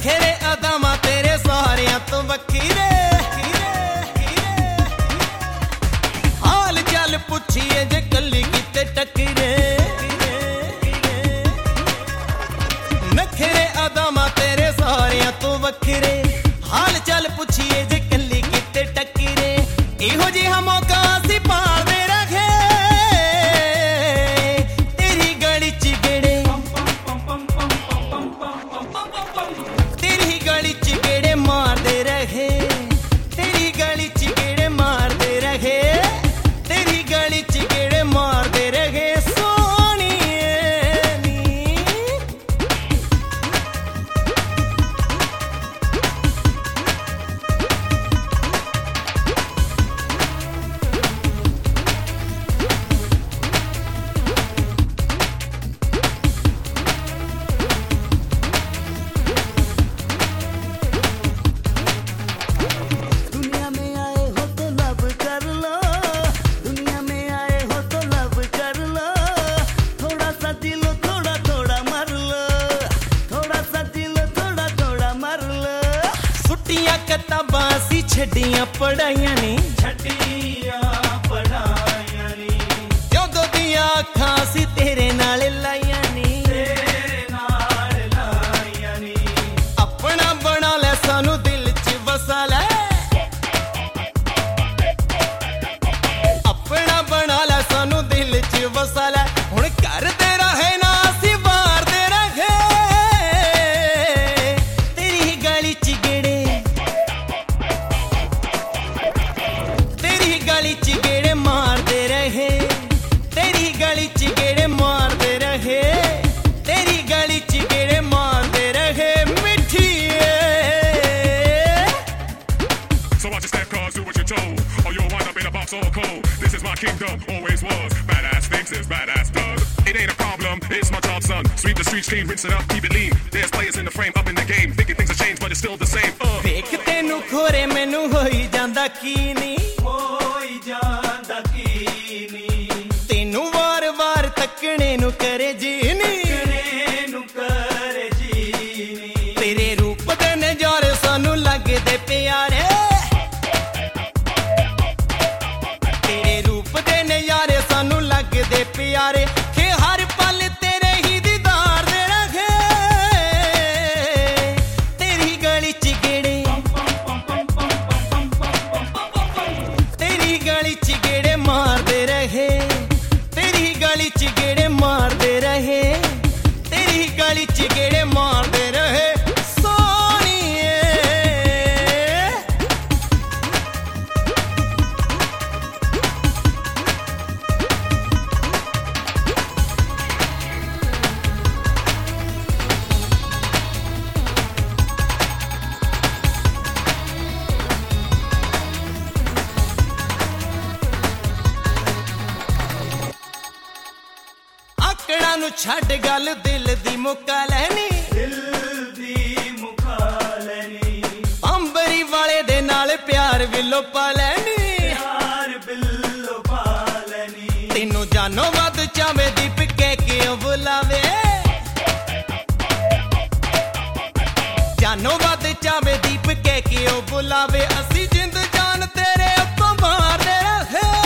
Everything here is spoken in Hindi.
नखरे अदामा तेरे सारियां तो वखीरे हाल चाल पुछिए जे कली किते टकरे नखरे अदामा तेरे सारियां तो वखीरे हाल चाल पुछिए जे कली किते टकरे इहो जिहा मौका सी पालदे रखे तेरी गली च गेड़े तेरी गली च गेड़े मारदे रहे तेरी गली च गेड़े मारदे रहे तेरी गली च गेड़े मारदे रहे किताबां सी छड़ियां पढ़ाइयां नी जदों दियां अखां सी तेरे नाल लाइयां नी अपना बना ले सानू दिल च वसा ले अपना बना ले सानू दिल च वसा ले हुण कर तेरा है ना सी वार दे रखे तेरी गली च गेड़े गली च गेड़े मारदे रहे तेरी गली च गेड़े मारदे रहे तेरी गली च गेड़े मारदे रहे मिठिए So watch your step cars, do what you're told or you'll wind up in a box all cold. This is my kingdom, always was. Badass thinks is badass does. It ain't a problem, it's my job, son. Sweep the streets clean, rinse it up, keep it lean. There's players in the frame, up in the game, thinking things have changed but it's still the same. देख तेनू खोरे मैनू होई जांदा की नी तेनू वार वार तकने नू करे जीनी तेरे रूप दे नजारे सानू लगदे प्यारे तेरे रूप दे नजारे सानू लगदे प्यारे कि हर पल तेरे ही दीदार दे रखे तेरी गली च गेड़े तेरी गली च गेड़े मारदे रहे तेरी गली च गेड़े मारदे रहे तेरी गली च गेड़े मारदे रहे सोनिए आकड़ा नू छड्ड गल दिल दी मुका लैनी अंबरी वाले दे नाल प्यार विलो पा लैनी तेनू जानो वध चावे दीप के क्यों बुलावे जानो वध चावे दीप के क्यों बुलावे असी जिंद जान तेरे उत्तों मारदे रहे